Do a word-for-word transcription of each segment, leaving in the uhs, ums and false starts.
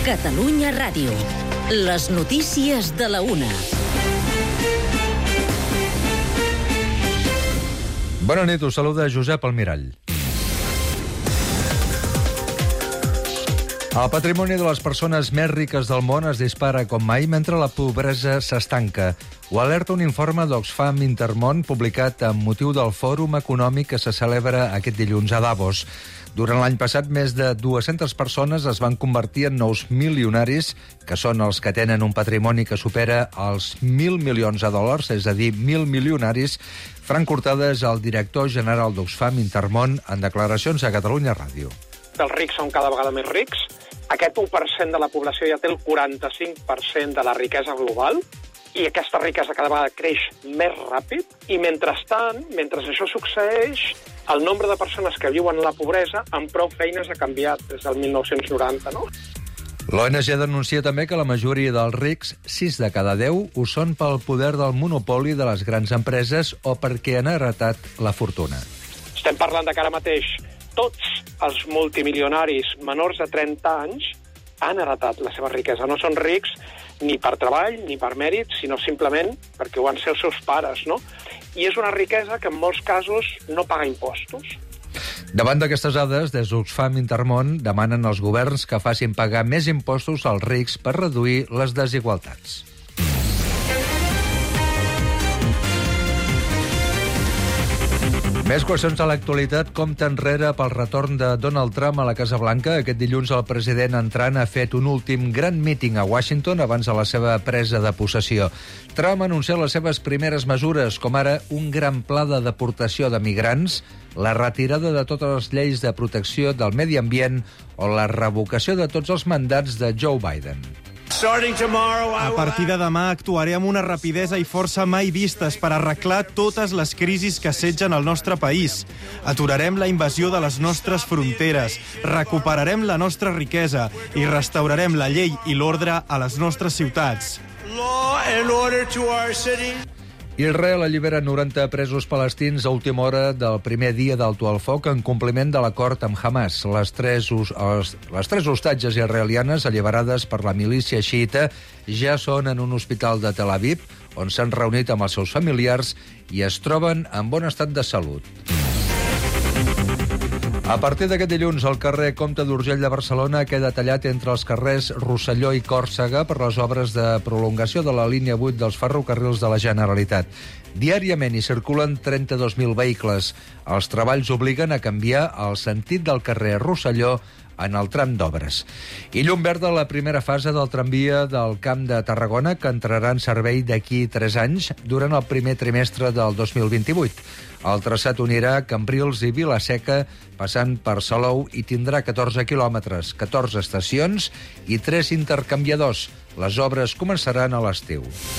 Catalunya Ràdio. Les notícies de la una. Bona nit, us saluda Josep Almirall. El patrimoni de les persones més riques del món es dispara com mai mentre la pobresa s'estanca. Ho alerta un informe d'Oxfam Intermón publicat amb motiu del Fòrum Econòmic que se celebra aquest dilluns a Davos. Durant l'any passat, més de dues-centes persones es van convertir en nous milionaris, que són els que tenen un patrimoni que supera els mil milions de dòlars, és a dir, mil milionaris. Frank Cortada és el director general d'Oxfam Intermón en declaracions a Catalunya Ràdio. Els rics són cada vegada més rics. Aquest u per cent de la població ja té el quaranta-cinc per cent de la riquesa global i aquesta riquesa cada vegada creix més ràpid. I mentrestant, mentre això succeeix, el nombre de persones que viuen en la pobresa amb prou feines ha canviat des del mil nou-cents noranta, no? L'O N G denuncia també que la majoria dels rics, sis de cada deu, ho són pel poder del monopoli de les grans empreses o perquè han heretat la fortuna. Estem parlant de que ara mateix tots els multimilionaris menors de trenta anys han heretat la seva riquesa. No són rics ni per treball ni per mèrit, sinó simplement perquè ho van ser els seus pares, no? I és una riquesa que en molts casos no paga impostos. Davant d'aquestes dades, des d'Oxfam Intermón demanen als governs que facin pagar més impostos als rics per reduir les desigualtats. Més qüestions a l'actualitat. Compte enrere pel retorn de Donald Trump a la Casa Blanca. Aquest dilluns el president entrant ha fet un últim gran míting a Washington abans de la seva presa de possessió. Trump ha anunciat les seves primeres mesures, com ara un gran pla de deportació de migrants, la retirada de totes les lleis de protecció del medi ambient o la revocació de tots els mandats de Joe Biden. A partir de demà actuaré amb una rapidesa i força mai vistes per arreglar totes les crisis que assetgen el nostre país. Aturarem la invasió de les nostres fronteres, recuperarem la nostra riquesa i restaurarem la llei i l'ordre a les nostres ciutats. Law and order to our city. Israel allibera noranta presos palestins a última hora del primer dia d'alto al foc en compliment de l'acord amb Hamas. Les tres, les, les tres hostatges israelianes alliberades per la milícia xiita ja són en un hospital de Tel Aviv, on s'han reunit amb els seus familiars i es troben en bon estat de salut. A partir d'aquest dilluns, el carrer Comte d'Urgell de Barcelona queda tallat entre els carrers Rosselló i Còrsega per les obres de prolongació de la línia vuit dels ferrocarrils de la Generalitat. Diàriament hi circulen trenta-dos mil vehicles. Els treballs obliguen a canviar el sentit del carrer Rosselló en el tram d'obres. I llum verda la primera fase del tramvia del Camp de Tarragona, que entrarà en servei d'aquí tres anys, durant el primer trimestre del dos mil vint-i-vuit. El traçat unirà Cambrils i Vila-seca, passant per Salou, i tindrà catorze quilòmetres, catorze estacions i tres intercanviadors. Les obres començaran a l'estiu.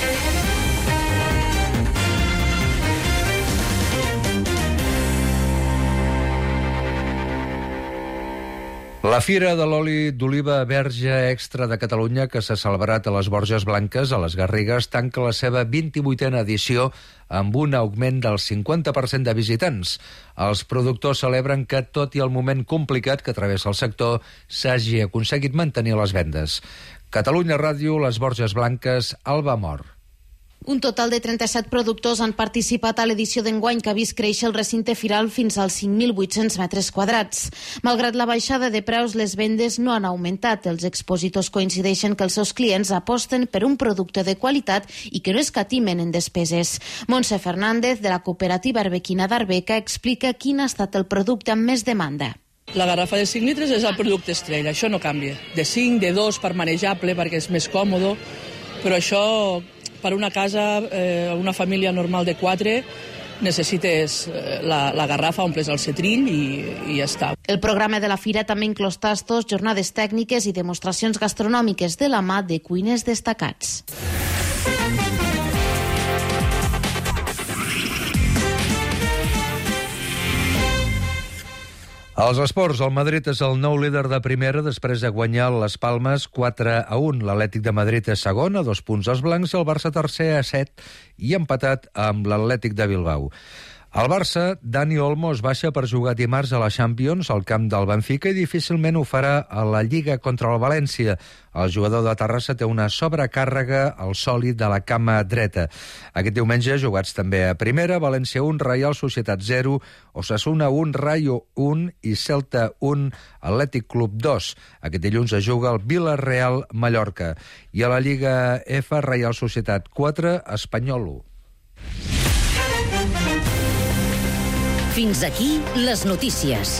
La Fira de l'Oli d'Oliva Verge Extra de Catalunya, que s'ha celebrat a les Borges Blanques, a les Garrigues, tanca la seva vint-i-vuitena edició amb un augment del cinquanta per cent de visitants. Els productors celebren que, tot i el moment complicat que travessa el sector, s'hagi aconseguit mantenir les vendes. Catalunya Ràdio, les Borges Blanques, Alba Mor. Un total de trenta-set productors han participat a l'edició d'enguany, que ha vist créixer el recinte firal fins als cinc mil vuit-cents metres quadrats. Malgrat la baixada de preus, les vendes no han augmentat. Els expositors coincideixen que els seus clients aposten per un producte de qualitat i que no escatimen en despeses. Montse Fernández, de la cooperativa Arbequina d'Arbeca, explica quin ha estat el producte amb més demanda. La garrafa de cinc litres és el producte estrella, això no canvia. De cinc, de dos, per manejable, perquè és més còmode, però això, per una casa, eh, una família normal de quatre, necessites la, la garrafa, omples el setrill i, i ja està. El programa de la fira també inclòs tastos, jornades tècniques i demostracions gastronòmiques de la mà de cuiners destacats. Als esports, el Madrid és el nou líder de primera després de guanyar les Palmes quatre a un. L'Atlètic de Madrid és segon, a dos punts als blancs, i el Barça tercer a set i empatat amb l'Atlètic de Bilbao. Al Barça, Dani Olmo es baixa per jugar dimarts a la Champions al camp del Benfica i difícilment ho farà a la Lliga contra el València. El jugador de Terrassa té una sobrecàrrega al sòlid de la cama dreta. Aquest diumenge, jugats també a Primera, València un, Reial Societat zero, Osasuna un, Rayo un i Celta un, Atlètic Club dos. Aquest dilluns es juga el Villarreal Mallorca. I a la Lliga F, Reial Societat quatre, Espanyol u. Fins aquí les notícies.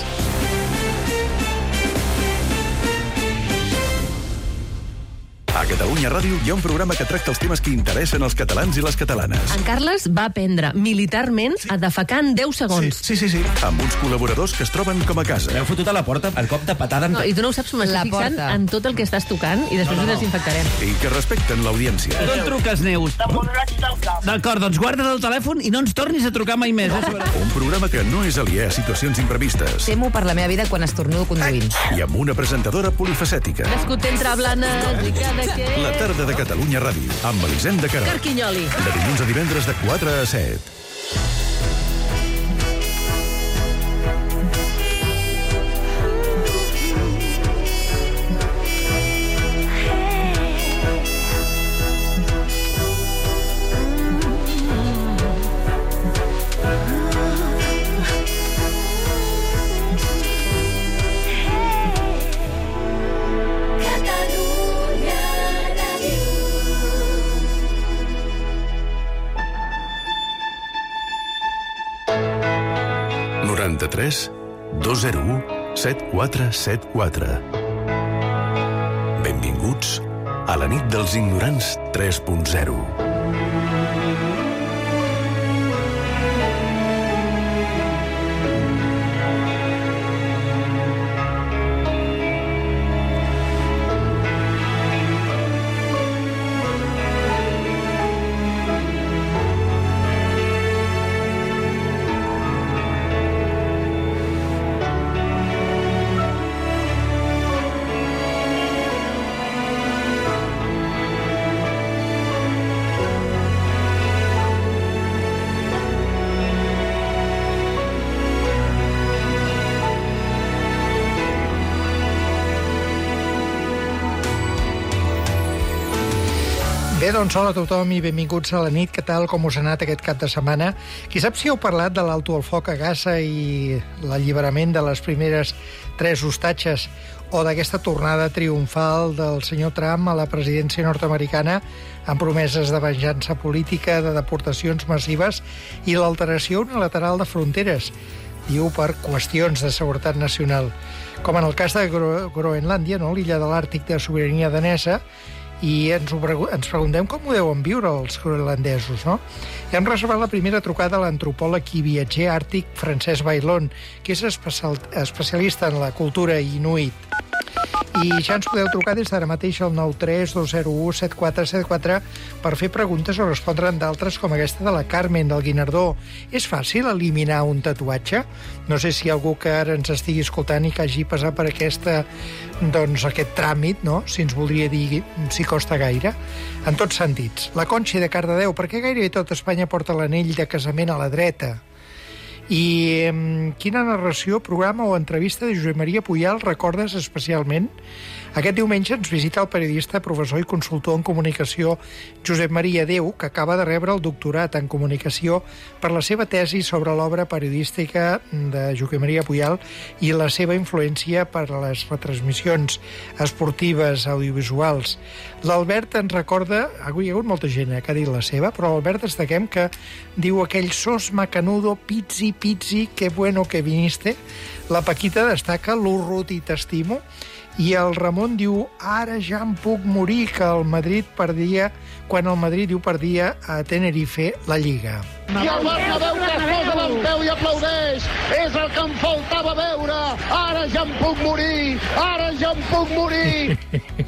A Catalunya Ràdio hi ha un programa que tracta els temes que interessen als catalans i les catalanes. En Carles va aprendre militarment a defecar en deu segons. Sí, sí, sí, sí. Amb uns col·laboradors que es troben com a casa. M'heu fotut a la porta el cop de patada. No, I tu no ho saps, m'estic fixant en tot el que estàs tocant i després no, no. ho desinfectarem. I que respecten l'audiència. No et truques, Neus. D'acord, doncs guarda't el telèfon i no ens tornis a trucar mai més. Eh? Un programa que no és aliè a situacions imprevistes. Temo per la meva vida quan estornudo conduint. I amb una presentadora polifacètica. Nascut entre blanes i cada que... La tarda de Catalunya Ràdio, amb Elisenda Queralt. Carquinyoli. De dilluns a divendres de quatre a set. noranta-tres dos zero u set quatre set quatre. Benvinguts a la nit dels ignorants tres punt zero. Bé, doncs hola a tothom i benvinguts a la nit. Què tal, com us ha anat aquest cap de setmana? Qui sap si heu parlat de l'alto al foc a Gaza i l'alliberament de les primeres tres hostatges o d'aquesta tornada triomfal del senyor Trump a la presidència nord-americana amb promeses de venjança política, de deportacions massives i l'alteració unilateral de fronteres, diu per qüestions de seguretat nacional. Com en el cas de Gro- Groenlàndia, no? L'illa de l'Àrtic de sobirania danesa, i ens, ho pregu- ens preguntem com ho deuen viure els groenlandesos, no? I hem reservat la primera trucada a l'antropòleg i viatger àrtic Francesc Bailón, que és especial, especialista en la cultura inuit. I ja ens podeu trucar des d'ara mateix al nou tres dos zero u set quatre set quatre per fer preguntes o respondre'n d'altres com aquesta de la Carmen del Guinardó. És fàcil eliminar un tatuatge? No sé si hi ha algú que ara ens estigui escoltant i que hagi passat per aquesta, doncs, aquest tràmit, no? Si ens voldria dir si costa gaire. En tots sentits. La Conxi de Cardedeu, perquè gairebé tot Espanya porta l'anell de casament a la dreta. I eh, quina narració, programa o entrevista de Josep Maria Pujal recordes especialment? Aquest diumenge ens visita el periodista, professor i consultor en comunicació Josep Maria Déu, que acaba de rebre el doctorat en comunicació per la seva tesi sobre l'obra periodística de Josep Maria Pujal i la seva influència per a les retransmissions esportives audiovisuals. L'Albert ens recorda, ha hagut molta gent eh, que ha dit la seva, però l'Albert destaquem que diu aquell sos macanudo, pizzi, pizzi, que bueno que viniste. La Paquita destaca l'Urrut i t'estimo. I el Ramon diu, ara ja em puc morir, que el Madrid perdia, quan el Madrid diu perdia a Tenerife la Lliga. I el Bernabéu que es posa d'en peu i aplaudeix. És el que em faltava veure. Ara ja em puc morir. Ara ja em puc morir.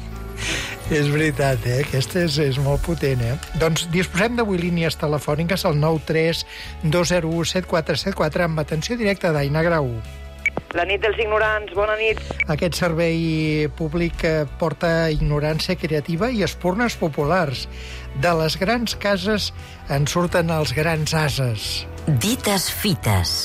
És veritat, eh? Aquesta és, és molt potent, eh? Doncs disposem d'avui línies telefòniques al nou tres dos zero u set quatre set quatre amb atenció directa d'Aina Grau. La nit dels ignorants, bona nit. Aquest servei públic porta ignorància creativa i espurnes populars. De les grans cases en surten els grans ases. Dites fites.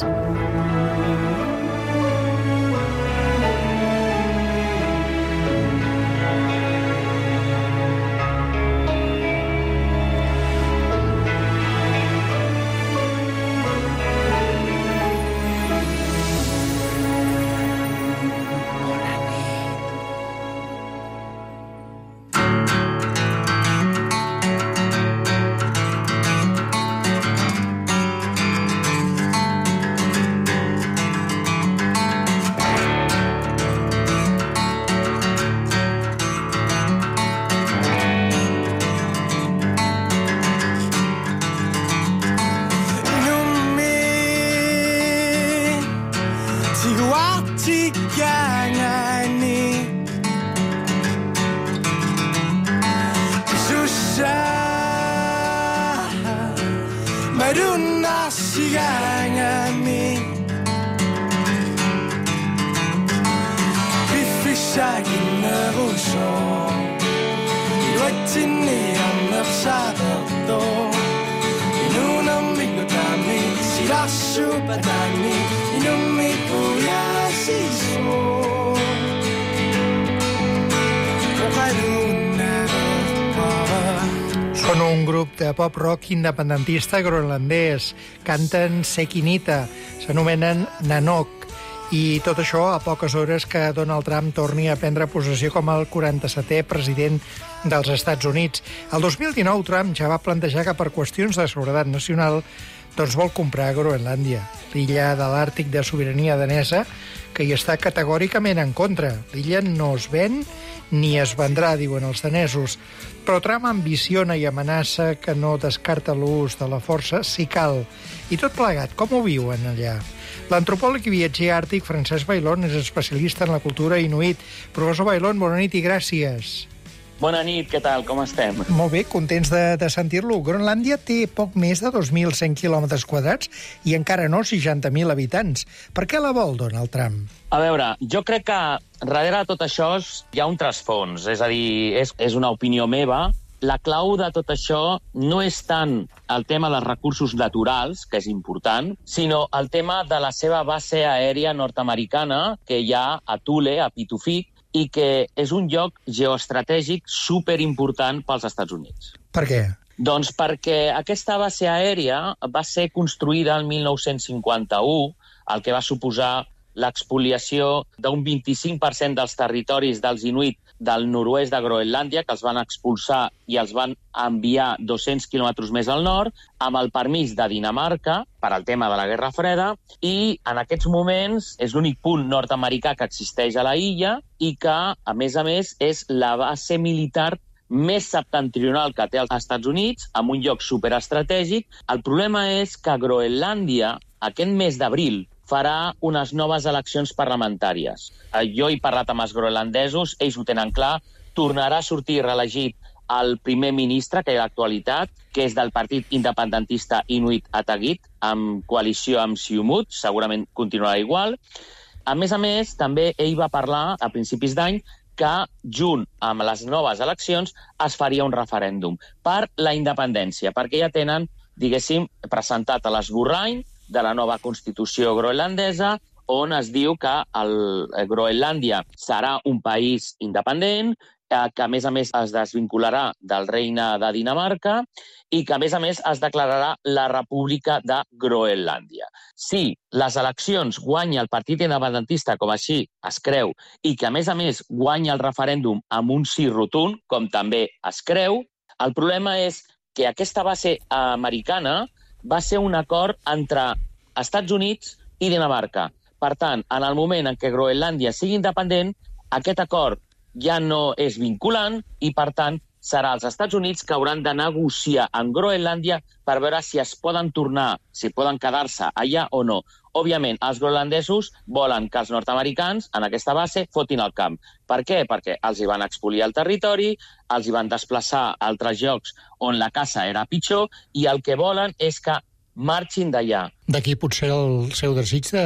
Són un grup de pop-rock independentista groenlandès. Canten Sekinita, s'anomenen Nanook. I tot això a poques hores que Donald Trump torni a prendre possessió com el quaranta-setè president dels Estats Units. El dos mil dinou, Trump ja va plantejar que per qüestions de seguretat nacional doncs vol comprar Groenlàndia, l'illa de l'Àrtic de sobirania danesa, que hi està categòricament en contra. L'illa no es ven ni es vendrà, diuen els danesos. Però Trump ambiciona i amenaça que no descarta l'ús de la força si cal. I tot plegat, com ho viuen allà? L'antropòleg i viatger àrtic Francesc Bailón és especialista en la cultura inuit. Professor Bailón, bona nit i gràcies. Bona nit, què tal? Com estem? Molt bé, contents de, de sentir-lo. Groenlàndia té poc més de dos mil cent quilòmetres quadrats i encara no seixanta mil habitants. Per què la vol Donald Trump? A veure, jo crec que darrere de tot això hi ha un trasfons, és a dir, és, és una opinió meva. La clau de tot això no és tant el tema dels recursos naturals, que és important, sinó el tema de la seva base aèria nord-americana que hi ha a Thule, a Pituffik, i que és un lloc geoestratègic superimportant pels Estats Units. Per què? Doncs perquè aquesta base aèria va ser construïda el mil nou-cents cinquanta-u, el que va suposar l'expoliació d'un vint-i-cinc per cent dels territoris dels inuit del nord-oest de Groenlàndia, que els van expulsar i els van enviar dos-cents quilòmetres més al nord, amb el permís de Dinamarca, per al tema de la Guerra Freda, i en aquests moments és l'únic punt nord-americà que existeix a la illa i que, a més a més, és la base militar més septentrional que té els Estats Units, amb un lloc superestratègic. El problema és que Groenlàndia, aquest mes d'abril, farà unes noves eleccions parlamentàries. Jo he parlat amb els groenlandesos, ells ho tenen clar, tornarà a sortir reelegit el primer ministre, que hi ha l'actualitat, que és del partit independentista Inuit Ataqatigiit, amb coalició amb Siumut, segurament continuarà igual. A més a més, també ell va parlar a principis d'any que junt amb les noves eleccions es faria un referèndum per la independència, perquè ja tenen, diguéssim, presentat a l'esborrany de la nova Constitució groenlandesa, on es diu que el Groenlàndia serà un país independent, que a més a més es desvincularà del regne de Dinamarca i que a més a més es declararà la República de Groenlàndia. Si les eleccions guanya el partit independentista, com així es creu, i que a més a més guanya el referèndum amb un sí rotund, com també es creu, el problema és que aquesta base americana va ser un acord entre Estats Units i Dinamarca. Per tant, en el moment en què Groenlàndia sigui independent, aquest acord ja no és vinculant i, per tant, serà els Estats Units que hauran de negociar amb Groenlàndia per veure si es poden tornar, si poden quedar-se allà o no. Òbviament, els groenlandesos volen que els nord-americans, en aquesta base, fotin el camp. Per què? Perquè els hi van expoliar el territori, els hi van desplaçar a altres llocs on la caça era pitjor, i el que volen és que marxin d'allà. D'aquí potser el seu desig de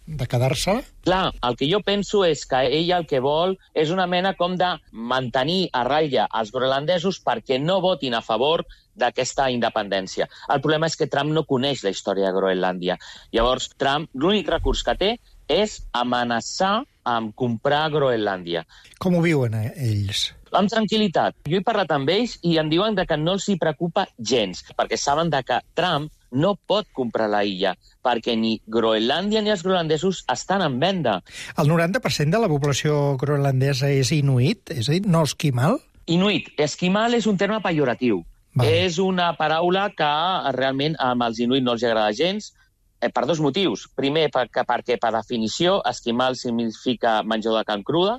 de quedar-se-la? Clar, el que jo penso és que ella el que vol és una mena com de mantenir a ratlla els groenlandesos perquè no votin a favor d'aquesta independència. El problema és que Trump no coneix la història de Groenlàndia. Llavors, Trump, l'únic recurs que té és amenaçar amb comprar Groenlàndia. Com ho viuen ells? Amb tranquil·litat. Jo he parlat amb ells i em diuen que no els hi preocupa gens, perquè saben de que Trump no pot comprar la illa, perquè ni Groenlàndia ni els groenlandesos estan en venda. El noranta per cent de la població groenlandesa és inuit? És a dir, no esquimal? Inuit. Esquimal és un terme pejoratiu. Val. És una paraula que realment amb els inuit no els agrada gens, eh, per dos motius. Primer, perquè, perquè per definició esquimal significa menjador de carn cruda,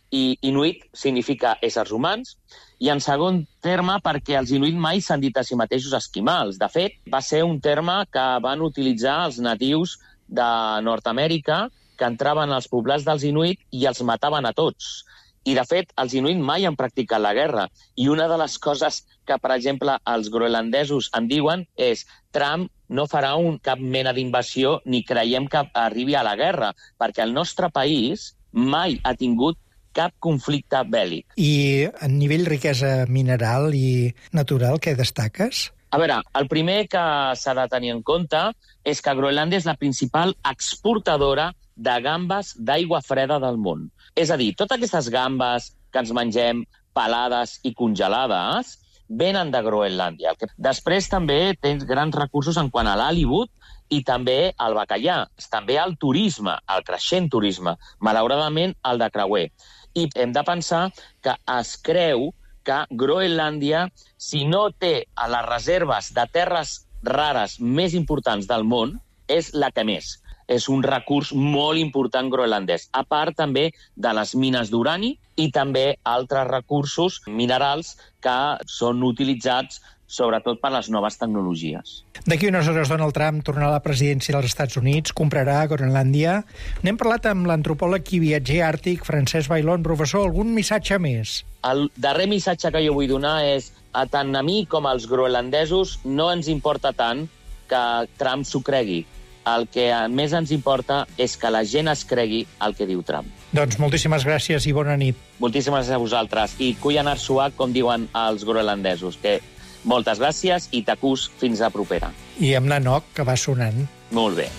i inuit significa éssers humans, i en segon terme perquè els inuit mai s'han dit a si mateixos esquimals. De fet, va ser un terme que van utilitzar els natius de Nord-Amèrica que entraven als poblats dels inuit i els mataven a tots. I, de fet, els inuit mai han practicat la guerra. I una de les coses que, per exemple, els groenlandesos en diuen és Trump no farà un, cap mena d'invasió ni creiem que arribi a la guerra, perquè el nostre país mai ha tingut cap conflicte bèl·lic. I a nivell riquesa mineral i natural, què destaques? A veure, el primer que s'ha de tenir en compte és que Groenlàndia és la principal exportadora de gambes d'aigua freda del món. És a dir, totes aquestes gambes que ens mengem pelades i congelades venen de Groenlàndia. Després també tens grans recursos en quant a l'halibut i també al bacallà. També al turisme, al creixent turisme. Malauradament, el de creuer. I hem de pensar que es creu que Groenlàndia, si no té a les reserves de terres rares més importants del món, és la que més. És un recurs molt important groenlandès, a part també de les mines d'urani i també altres recursos minerals que són utilitzats sobretot per les noves tecnologies. D'aquí unes hores Donald Trump tornarà a la presidència dels Estats Units, comprarà Groenlàndia. N'hem parlat amb l'antropòleg i viatger àrtic Francesc Bailón. Professor, algun missatge més? El darrer missatge que jo vull donar és a tant a mi com als groenlandesos no ens importa tant que Trump s'ho cregui. El que més ens importa és que la gent es cregui el que diu Trump. Doncs moltíssimes gràcies i bona nit. Moltíssimes gràcies a vosaltres. I Kuyanar Suak, com diuen els groenlandesos, que moltes gràcies i t'acús fins a propera. I amb Nanok, que va sonant. Molt bé.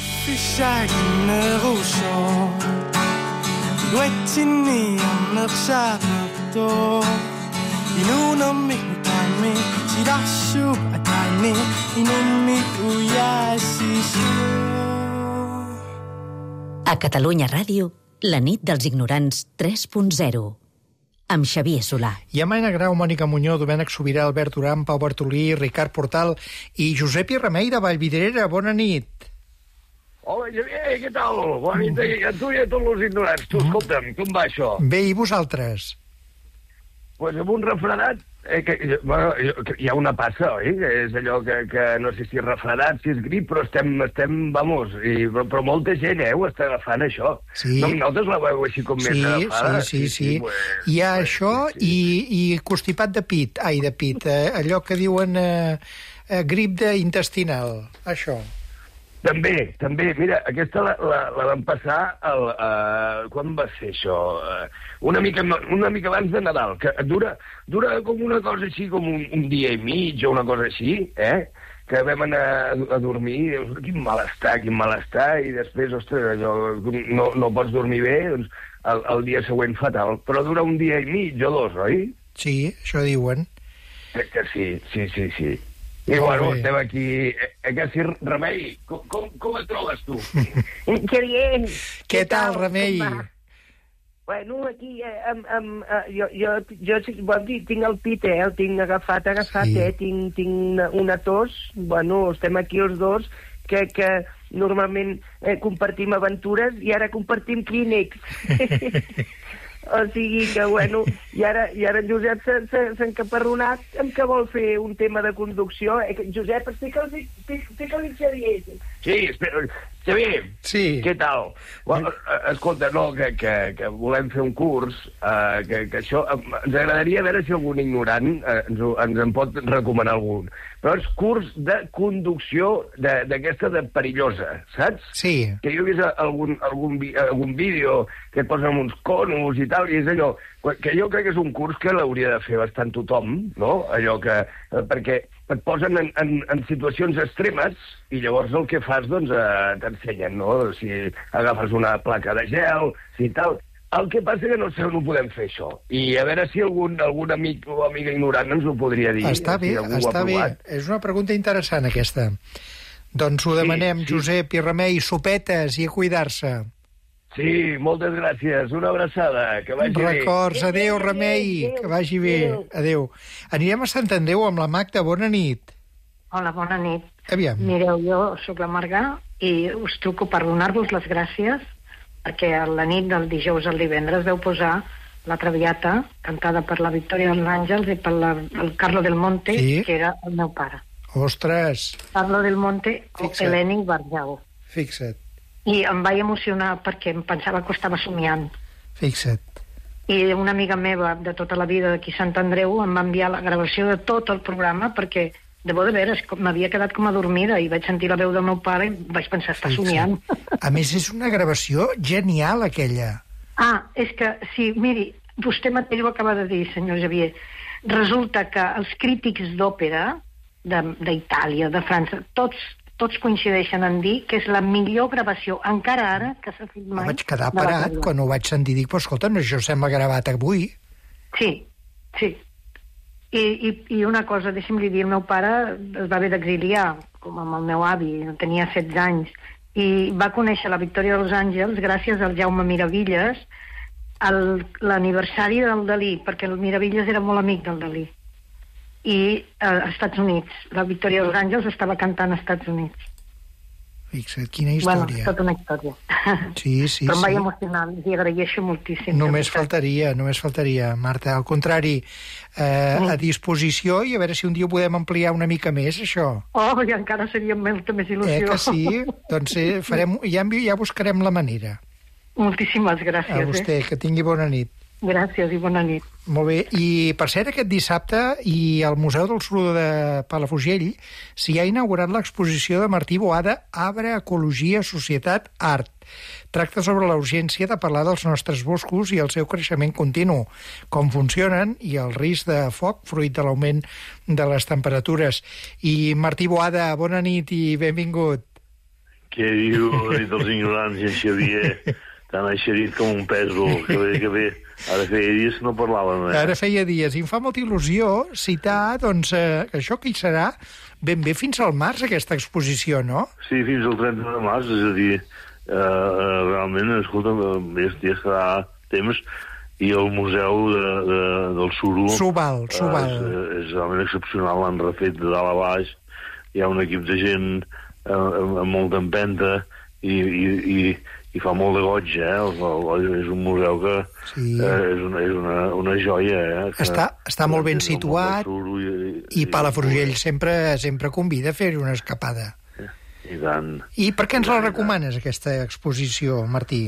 A Catalunya Ràdio, la nit dels ignorants tres punt zero. Amb Xavier Solà. I amb Anna Grau, Mònica Muñoz, Domènec Sobirà, Albert Duran, Pau Bartolí, Ricard Portal i Josep I. Remei de Vallvidrera. Bona nit. Hola, Xavier, què tal? Bona nit a tu i a tots els ignorants. Tu, escolta'm, com va això? Bé, i vosaltres? Doncs pues amb un refredat, eh, que, bueno, hi ha una passa, oi? Que és allò que, que no sé si és refredat, si és grip, però estem, estem vamos, i, però, però molta gent, eh, ho està agafant, això. Sí. No, nosaltres la veu així com sí, més agafada. Sí, sí, sí. sí. Pues, hi ha pues, això sí, sí. I, i constipat de pit, ai, de pit, eh, allò que diuen eh, eh, grip intestinal, això. També, també. Mira, aquesta la, la, la vam passar... El, uh, quan va ser això? Uh, una, mica, una mica abans de Nadal, que dura, dura com una cosa així, com un, un dia i mig o una cosa així, eh? Que vam anar a, a dormir, i dius, quin malestar, quin malestar, i després, ostres, allò, no, no pots dormir bé, doncs el, el dia següent fatal. Però dura un dia i mig o dos, oi? Sí, això diuen. Crec que sí, sí, sí, sí. I bueno, estem aquí... Eh, que si, Remei, com, com, com et trobes tu? Que bien. Què tal, Remei? Bueno, aquí, eh, amb, amb, eh, jo, jo, jo, bon dir, tinc el pit, eh, el tinc agafat, agafat, sí. eh, tinc, tinc una, una tos, bueno, estem aquí els dos, que, que normalment eh, compartim aventures i ara compartim clínics. O sigui que, bueno, i ara, i ara en Josep s'ha encaparronat amb que vol fer un tema de conducció. Eh, Josep, explica'ls, explica'ls Xavier. Sí, espera, Xavier, sí. Què tal? Bueno, escolta, no, que, que, que volem fer un curs, eh, que, que això... Ens agradaria veure si algun ignorant eh, ens, ens en pot recomanar algun. Però és curs de conducció d'aquesta de, de perillosa, saps? Sí. Que jo he vist algun, algun, algun vídeo que et posen uns conos i tal, i és allò... Que jo crec que és un curs que l'hauria de fer bastant tothom, no? Allò que... Perquè et posen en, en, en situacions extremes i llavors el que fas, doncs, eh, t'ensenyen, no? Si agafes una placa de gel, si tal... El que passa que no sé on ho podem fer, això. I a veure si algun, algun amic o amiga ignorant ens ho podria dir. Està bé, si està bé. És una pregunta interessant, aquesta. Doncs ho demanem, sí, sí. Josep i Remei, sopetes i a cuidar-se. Sí, moltes gràcies. Una abraçada. Que vagi bé. Records. Adéu, Remei. Que vagi bé. Adéu. Anirem a Sant Andreu amb la Magda. Bona nit. Hola, bona nit. Aviam. Mireu, jo sóc la Marga i us truco per donar-vos les gràcies perquè a la nit del dijous al divendres veu posar La Traviata, cantada per la Victòria dels Àngels i per la, el Carlo del Monte, sí? Que era el meu pare. Ostres! Carlo del Monte o Eleni Barjau. Fixa't. I em vaig emocionar perquè em pensava que ho estava somiant. Fixa't. I una amiga meva de tota la vida d'aquí Sant Andreu em va enviar la gravació de tot el programa perquè, de bo de veres, m'havia quedat com adormida i vaig sentir la veu del meu pare i vaig pensar, està somiant. A més, és una gravació genial, aquella. Ah, és que, sí, miri, vostè mateix ho acaba de dir, senyor Xavier. Resulta que els crítics d'òpera d'Itàlia, de, de França, tots tots coincideixen en dir que és la millor gravació, encara ara, que s'ha fet mai. Vaig quedar parat quan ho vaig sentir. Dic, però escolta, no, això sembla gravat avui. Sí, sí. I, i, i una cosa, deixi'm li dir, el meu pare es va haver d'exiliar, com amb el meu avi, tenia setze anys, i va conèixer la Victòria dels Àngels gràcies al Jaume Miravilles, l'aniversari del Dalí, perquè el Miravilles era molt amic del Dalí. I als Estats Units. La Victòria dels Àngels estava cantant als Estats Units. Fixa't, quina història. Bueno, tota una història. Sí, sí, Però em vaig sí. emocionar, li agraeixo moltíssim. Només faltaria, només faltaria, Marta. Al contrari, eh, a disposició i a veure si un dia ho podem ampliar una mica més, això. Oh, i encara seria molta més il·lusió. Eh que sí? Doncs eh, farem, ja, ja buscarem la manera. Moltíssimes gràcies. A vostè, eh? que tingui bona nit. Gràcies i bona nit. Molt bé, i per cert, aquest dissabte i al Museu del Suro de Palafrugell s'hi ha inaugurat l'exposició de Martí Boada Arbre, Ecologia, Societat, Art. Tracta sobre la urgència de parlar dels nostres boscos i el seu creixement continu, com funcionen i el risc de foc fruit de l'augment de les temperatures. I Martí Boada, bona nit i benvingut. Què diu la nit dels ignorants i en Xavier? Tan eixerit com un pèsol, que bé, que bé. Ara feia dies que no parlàvem. Eh? Ara feia dies, i em fa molta il·lusió citar, doncs, eh, això que hi serà ben bé fins al març, aquesta exposició, no? Sí, fins al trenta de març, és a dir, eh, realment, escolta, més dies serà temps, i el Museu de, de, del Suro... Subal, Subal. Eh, és, és realment excepcional, l'han refet de dalt a baix, hi ha un equip de gent eh, amb molta empenta, i, i, i i fa molt de goig, eh? El, el, és un museu que sí. eh, és, una, és una, una joia, eh? Que, està, està molt ben situat i, i, i Palafrugell sempre, sempre convida a fer-hi una escapada. I tant. I per què ens la recomanes, aquesta exposició, Martí?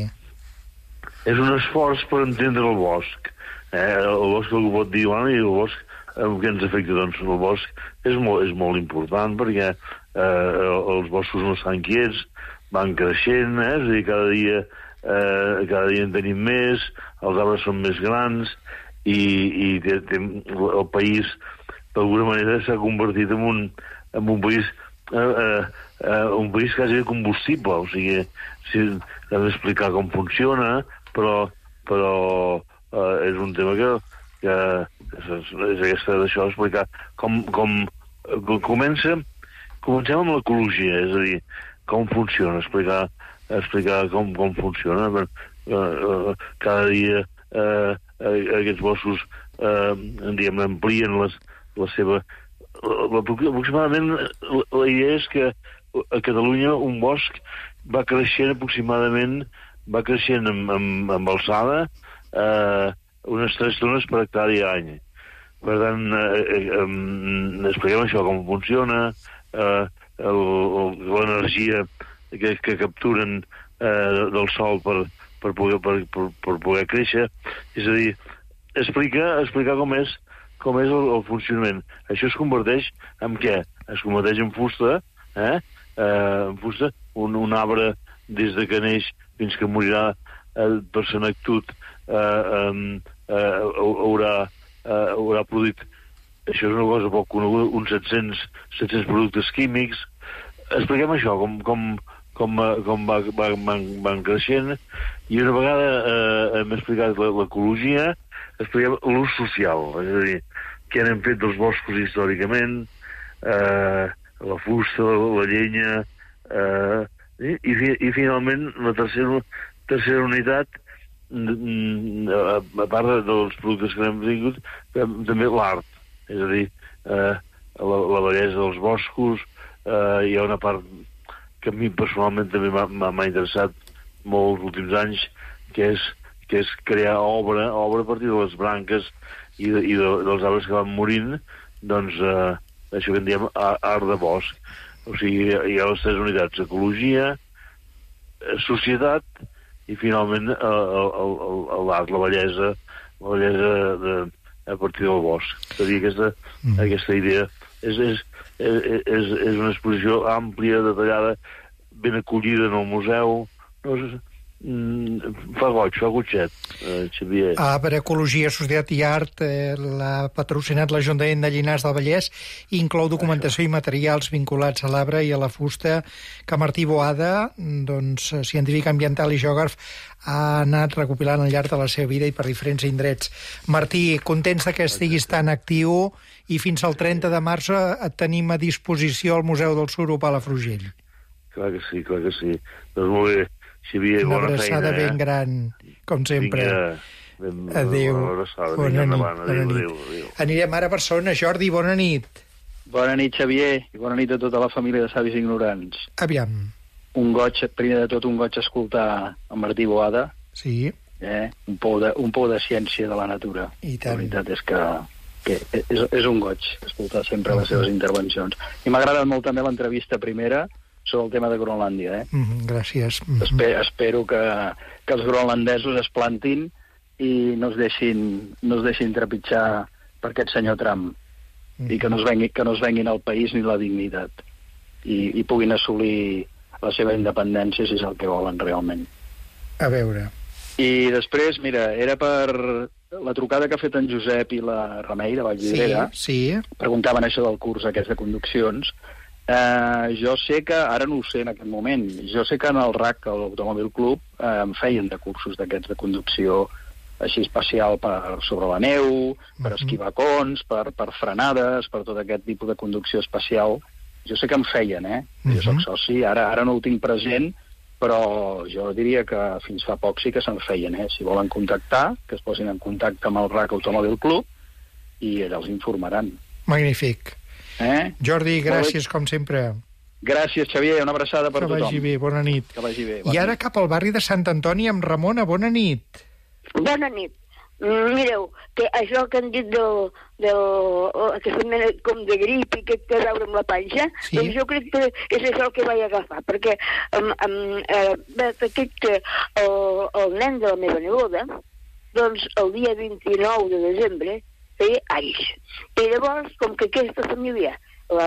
És un esforç per entendre el bosc. Eh? El bosc el pot dir, bueno, i el bosc, el que ens afecta, doncs, el bosc és molt, és molt important perquè eh, els boscos no estan quiets, van creixent, eh? És a dir, cada dia, eh, cada dia en tenim més, els arbres són més grans, i, i té, té, el país, d'alguna manera, s'ha convertit en un, en un país eh, eh, un país quasi de combustible, o sigui, sí, hem d'explicar com funciona, però, però eh, és un tema que, que és, és aquesta d'això, explicar com, com, com comença, comencem amb l'ecologia, és a dir, com funciona, explicar, explicar com, com funciona. Uh, uh, cada dia uh, aquests boscos uh, diguem, amplien les, la seva... Aproximadament la idea és que a Catalunya un bosc va creixent aproximadament, va creixent amb, amb, amb alçada uh, unes tres tones per hectàrea a any. Per tant, uh, um, expliquem això, com funciona, uh, l'energia que, que capturen eh, del sol per, per, poder, per, per, per poder créixer. És a dir, explica, explicar com és, com és el, el funcionament. Això es converteix en què? Es converteix en fusta, eh? Eh, en fusta, un, un arbre des de que neix fins que morirà eh, per senectut eh, eh, eh, haurà, eh, haurà produït, això és una cosa poc coneguda, uns set cents, set cents productes químics. Expliquem això, com, com, com, com va, va, van, van creixent, i una vegada eh, hem explicat l'ecologia, expliquem l'ús social, és a dir, què n'hem fet dels boscos històricament, eh, la fusta, la, la llenya, eh, i, i, i finalment la tercera, tercera unitat, a part dels productes que hem tingut, també l'art, és a dir, eh, la, la bellesa dels boscos. Eh, hi ha una part que a mi personalment també m'ha interessat molt els últims anys, que és, que és crear obra, obra a partir de les branques i, de, i de, dels arbres que van morint, doncs eh, això que en diem art de bosc. O sigui, hi ha les tres unitats: ecologia, societat i finalment l'art, la bellesa, la bellesa de, a partir del bosc. És a dir, aquesta, mm. aquesta idea és, és, és, és, és una exposició àmplia, detallada, ben acollida en el museu. No, és, fa goig, fa gotxet, eh, Xavier. Ah, per Ecologia, Societat i Art eh, l'ha patrocinat l'Ajuntament de Llinars del Vallès i inclou documentació i materials vinculats a l'arbre i a la fusta que Martí Boada, doncs, científic ambiental i geògraf, ha anat recopilant al llarg de la seva vida i per diferents indrets. Martí, contents que estiguis tan actiu, i fins al trenta de març et tenim a disposició al Museu del Suro Palafrugell. Clar que sí, clar que sí. Doncs molt bé. Xavier, una bona abraçada feina, ben eh? gran, com sempre. Vinga, adéu. Bona abraçada. Bona, Vinga, nit. bona, Bona adéu, nit. adéu, adéu. Anirem ara a Barcelona. Jordi, bona nit. Bona nit, Xavier, i bona nit a tota la família de Savis Ignorants. Aviam. Un goig, primer de tot, un goig escoltar en Martí Boada. Sí. Eh? Un, pou de, un pou de ciència de la natura. I tant. La veritat és que, que és, és un goig escoltar sempre les seves intervencions. I m'ha agradat molt també l'entrevista primera sobre el tema de Groenlàndia. Eh? Mm -hmm, gràcies. Mm -hmm. Espe espero que, que els groenlandesos es plantin i no es deixin, no es deixin trepitjar per aquest senyor Trump. Mm -hmm. I que no, es vengui, que no es venguin al país ni la dignitat. I, i puguin assolir la seva independència si és el que volen realment. A veure. I després, mira, era per la trucada que ha fet en Josep i la Remei de Vallvidrera. Sí, sí. Preguntaven això del curs aquest de conduccions. Uh, jo sé que, ara no ho sé en aquest moment, jo sé que en el R A C, l'Automòbil Club, uh, em feien de cursos d'aquests de conducció així especial per sobre la neu, per uh-huh. esquivar cons, per, per frenades, per tot aquest tipus de conducció especial. Jo sé que em feien, eh? Uh-huh. Jo soc soci, ara, ara no ho tinc present, però jo diria que fins fa poc sí que se'n feien, eh? Si volen contactar, que es posin en contacte amb el R A C Automòbil Club i allà els informaran. Magnífic. Eh? Jordi, gràcies, com sempre. Gràcies, Xavier, una abraçada per que tothom. Que vagi bé, bona nit. Que vagi bé. Bona I ara nit. cap al barri de Sant Antoni amb Ramona, bona nit. Bona nit. Mireu, que això que han dit del, del, que és mena com de grip i que té a veure amb la panxa, sí. Doncs jo crec que és això el que vaig agafar, perquè um, um, eh, aquest que el, el nen de la meva neboda, doncs el dia vint-i-nou de desembre feia anys. I llavors, com que aquesta família,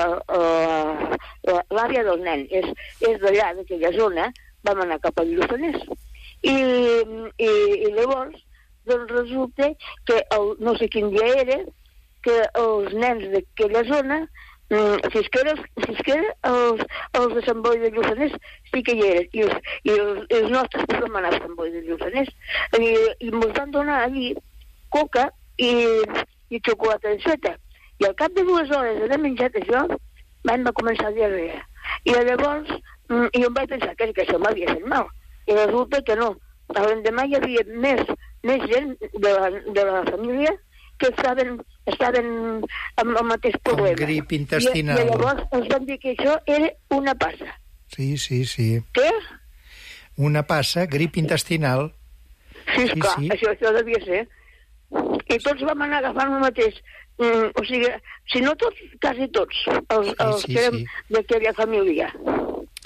l'àvia del nen és, és d'allà, d'aquella zona, vam anar cap al Lluçanès. I, i, i llavors, doncs resulta que el, no sé quin dia era, que els nens d'aquella zona, si es que, era, si es que era els, els de Sant Boi de Lluçanès, sí que hi eren, i els, i els, els nostres vam anar a Sant Boi de Lluçanès, i, i ens van donar allí coca i, i xocolata de sueta. I al cap de dues hores d'haver menjat això, vam va començar diarrea. I llavors, jo em vaig pensar que, que això m'havia fet mal. I resulta que no. L'endemà hi havia més, més gent de la, de la família que estaven, estaven amb el mateix problema. Amb grip intestinal. I, I llavors ens van dir que això era una passa. Sí, sí, sí. Què? Una passa, grip intestinal. Sí, sí clar, sí. Això, això devia ser. I tots vam anar agafant el mateix. Mm, o sigui, si no tots, quasi tots, els, els sí, sí, que érem sí. d'aquella família.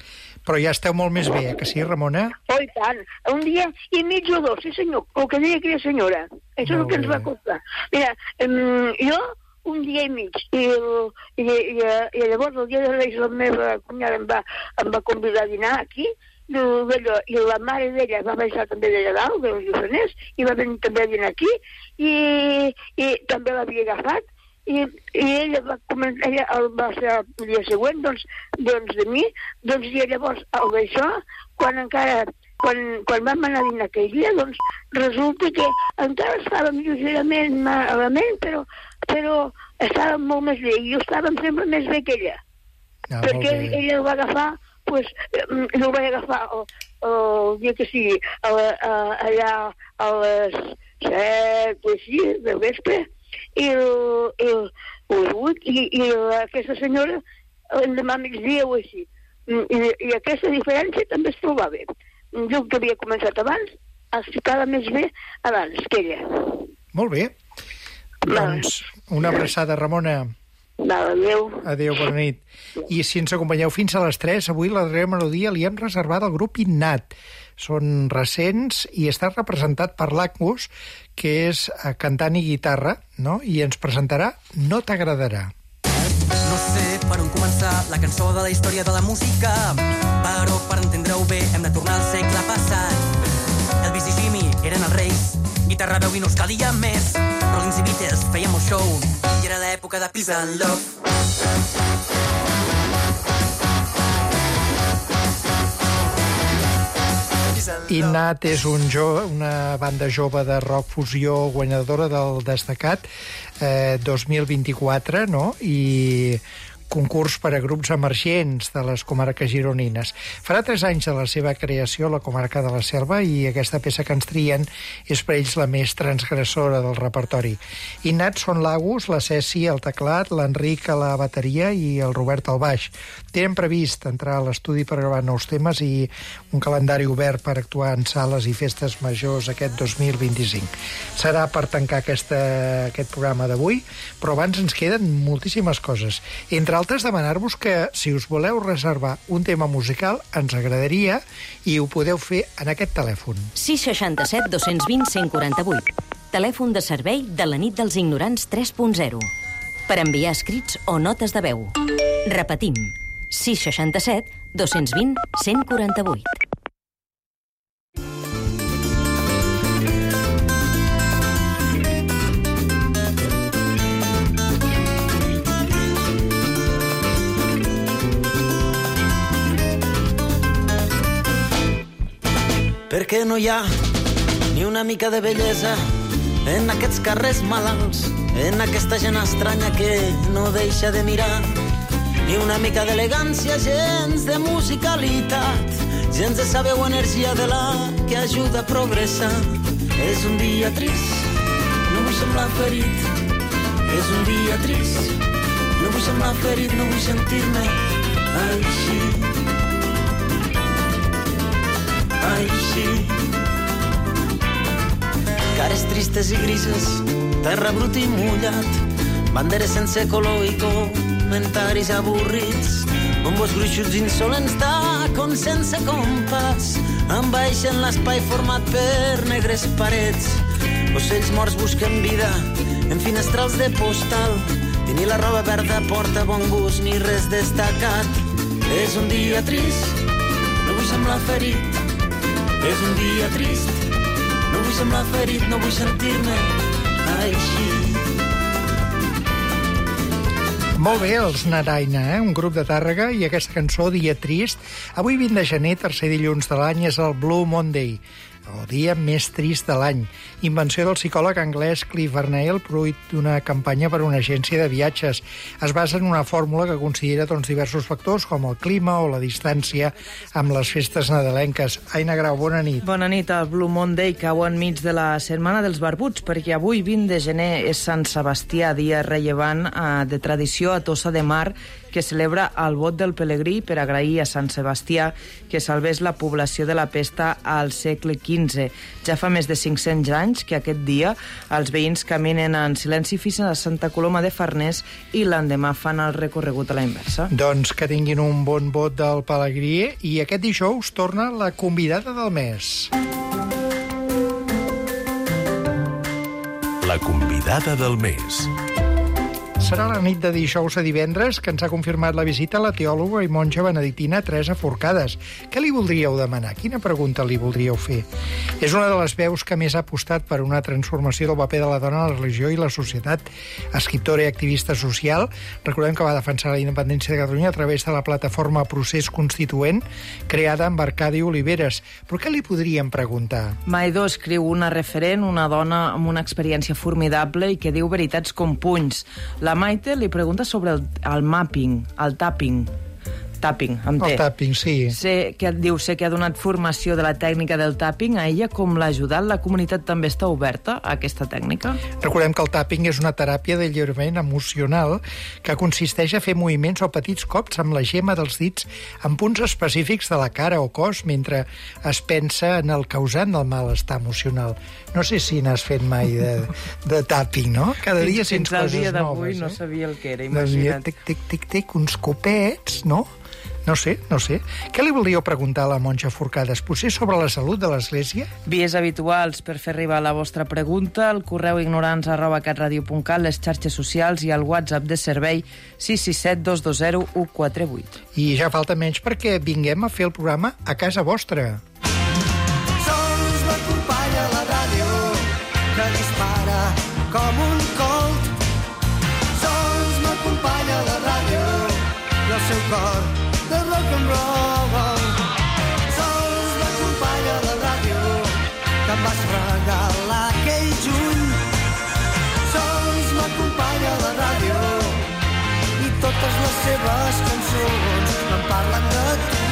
Però ja esteu molt més bé, eh, que sí, Ramona? Oh, i tant. Un dia i mig o dos, sí senyor, el que deia aquella senyora. Això és el que ens va costar. Mira, um, jo un dia i mig, i, el, i, i, i llavors el dia de Reis la meva cunyada em va, em va convidar a dinar aquí, i, allò, i la mare d'ella va baixar també d'allà dalt, dels Lluçanès, i va venir també a dinar aquí, i, i també l'havia agafat, i, i ella va començar, ella el, va ser el dia següent, doncs, doncs de mi, doncs i llavors el d'això, quan encara, quan, quan vam anar a dinar aquell dia, doncs resulta que encara estàvem lleugerament malament, però, però estàvem molt més bé, i jo estàvem sempre més bé que ella, ah, perquè ella el va agafar, pues, no el vaig agafar el, el dia que sigui, el, allà a les set o així, del vespre, i, el, el, el vuit, i, i aquesta senyora l'endemà migdia o així. I, I aquesta diferència també es trobava. Jo que havia començat abans, es ficava més bé abans que ella. Molt bé. Doncs una abraçada, Ramona. Adéu. Adéu, bona nit. I si ens acompanyeu fins a les tres, avui la darrera melodia li hem reservat al grup Innat. Són recents i està representat per l'Angus, que és cantant i guitarra, no? I ens presentarà No t'agradarà. No sé per on començar la cançó de la història de la música, però per entendre-ho bé hem de tornar al segle passat. Elvis i Jimmy eren els reis, guitarra, veu i no us calia més. Rollins i Beatles feien molt show i era l'època de Peace and Love. Innat és un jo, una banda jove de rock fusió guanyadora del destacat eh, dos mil vint-i-quatre, no? I concurs per a grups emergents de les comarques gironines. Farà tres anys de la seva creació a la comarca de la Selva i aquesta peça que ens trien és per ells la més transgressora del repertori. Innat són l'Agus, la Ceci al teclat, l'Enric a la bateria i el Robert al baix. Tenen previst entrar a l'estudi per gravar nous temes i un calendari obert per actuar en sales i festes majors aquest dos mil vint-i-cinc. Serà per tancar aquesta, aquest programa d'avui, però abans ens queden moltíssimes coses. Entre altres, demanar-vos que, si us voleu reservar un tema musical, ens agradaria i ho podeu fer en aquest telèfon. sis seixanta-set dos cents vint cent quaranta-vuit. Telèfon de servei de la nit dels ignorants tres punt zero. Per enviar escrits o notes de veu. Repetim. sis seixanta-set dos cents vint cent quaranta-vuit. Perquè no hi ha ni una mica de bellesa en aquests carrers malalts, en aquesta gent estranya que no deixa de mirar, ni una mica d'elegància, gens de musicalitat, gens de saber o energia de la que ajuda a progressar. És un dia trist, no vull semblar ferit, és un dia trist, no vull semblar ferit, no vull sentir-me així. Així. Cares tristes i grises, terra brut i mullat, banderes sense color i comentaris avorrits, bombos gruixuts insolents tacons sense compàs, envaeixen l'espai format per negres parets. Ocells morts busquen vida en finestrals de postal, i ni la roba verda porta bon gust ni res destacat. És un dia trist, no vull semblar ferit, és un dia trist, no vull semblar ferit, no vull sentir-me així. Molt bé, els Naraina, eh? Un grup de Tàrrega, i aquesta cançó, Dia Trist. Avui, vint de gener, tercer dilluns de l'any, és el Blue Monday, el dia més trist de l'any. Invenció del psicòleg anglès Cliff Arnall, fruit d'una campanya per a una agència de viatges. Es basa en una fórmula que considera doncs, diversos factors, com el clima o la distància amb les festes nadalenques. Aina Grau, bona nit. Bona nit. El Blue Monday cau enmig de la setmana dels barbuts, perquè avui, vint de gener, és Sant Sebastià, dia rellevant eh, de tradició a Tossa de Mar, que celebra el vot del pelegrí per agrair a Sant Sebastià que salvés la població de la pesta al segle quinze. quinze. Ja fa més de cinc-cents anys que aquest dia els veïns caminen en silenci fins a Santa Coloma de Farners i l'endemà fan el recorregut a la inversa. Doncs que tinguin un bon vot del Pelegrí i aquest dijous torna la convidada del mes. La convidada del mes. Serà la nit de dijous a divendres que ens ha confirmat la visita a la teòloga i monja benedictina Teresa Forcades. Què li voldríeu demanar? Quina pregunta li voldríeu fer? És una de les veus que més ha apostat per una transformació del paper de la dona a la religió i la societat. Escriptora i activista social, recordem que va defensar la independència de Catalunya a través de la plataforma Procés Constituent, creada amb Arcadi Oliveres. Però què li podríem preguntar? Maidó escriu una referent, una dona amb una experiència formidable i que diu veritats com punys. La Maite li pregunta sobre el, el mapping, el tapping. Tapping, amb T. El tapping, sí. Sé que diu sé que ha donat formació de la tècnica del tapping. A ella com l'ha ajudat? La comunitat també està oberta a aquesta tècnica? Recordem que el tapping és una teràpia d'alliberament emocional que consisteix a fer moviments o petits cops amb la gema dels dits en punts específics de la cara o cos mentre es pensa en el causant del malestar emocional. No sé si n'has fet mai de, de tapping, no? Cada dia sents coses noves. Fins al dia d'avui no sabia el que era, imagina't. Tic, tic, tic, tic, uns copets, no? No sé, no sé. Què li voldríeu preguntar a la monja Forcades? Potser sobre la salut de l'Església? Vies habituals per fer arribar la vostra pregunta, el correu ignorants arroba catradio punt cat, les xarxes socials i el WhatsApp de servei sis sis set dos dos zero u quatre vuit. I ja falta menys perquè vinguem a fer el programa a casa vostra. Sols m'acompanya la ràdio que dispara com un colt. Sols m'acompanya la ràdio i el seu cor de rock and roll. Sols m'acompanya la ràdio que em vas regalar aquell juny. Sols m'acompanya la ràdio i totes les seves cançons em parlen de tu.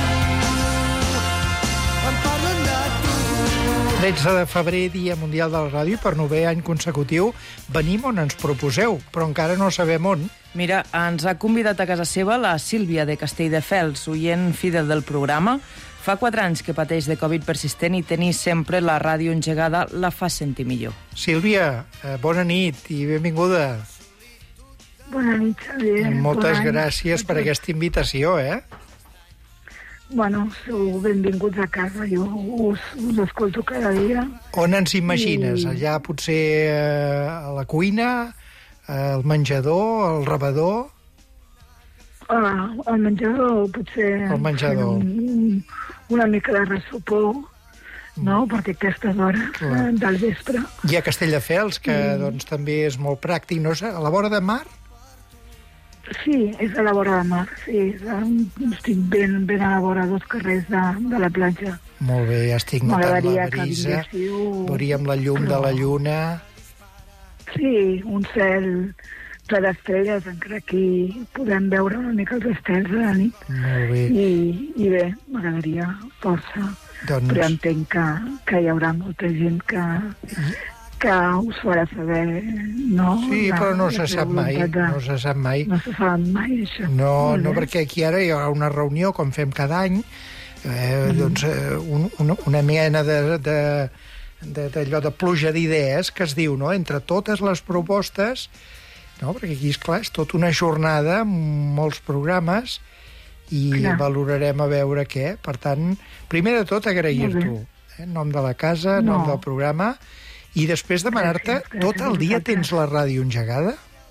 Em parlen de tu. tretze de febrer, Dia Mundial de la Ràdio, i per novè any consecutiu venim on ens proposeu, però encara no sabem on. Mira, ens ha convidat a casa seva la Sílvia de Castelldefels, oient fidel del programa. Fa quatre anys que pateix de Covid persistent i tenir sempre la ràdio engegada la fa sentir millor. Sílvia, eh, bona nit i benvinguda. Bona nit, Xavier. Moltes gràcies per aquesta invitació, eh? Bueno, sou benvinguts a casa, jo us, us escolto cada dia. On ens imagines? I... Allà potser eh, a la cuina, al menjador, al rebedor? Ah, al menjador, potser... Al menjador. Un, una mica de ressupor, no? Perquè aquestes hores Clar. del vespre... I a Castelldefels, que mm. doncs, també és molt pràctic, no? A la vora de mar? Sí, és a la vora de mar, sí. Estic ben, ben a la vora dos carrers de, de la platja. Molt bé, ja estic notant la brisa. Veuríem la llum però... de la lluna. Sí, un cel ple d'estrelles, encara aquí podem veure una mica els estels de la nit. Molt bé. I, i bé, m'agradaria força. Doncs... Però entenc que, que hi haurà molta gent que... que us farà saber, no? Sí, la, però no se sap mai, de... no se sap mai. No se sap mai, això. No, no, perquè aquí ara hi haurà una reunió, com fem cada any, eh, mm. doncs eh, un, una, una mena de, de, de, d'allò de pluja d'idees que es diu, no?, entre totes les propostes, no?, perquè aquí, esclar, és tota una jornada amb molts programes i clar. valorarem a veure què. Per tant, primer de tot, agrair-t'ho, eh, en nom de la casa, en nom no. del programa. I després demanar-te, tot el dia tens la ràdio engegada?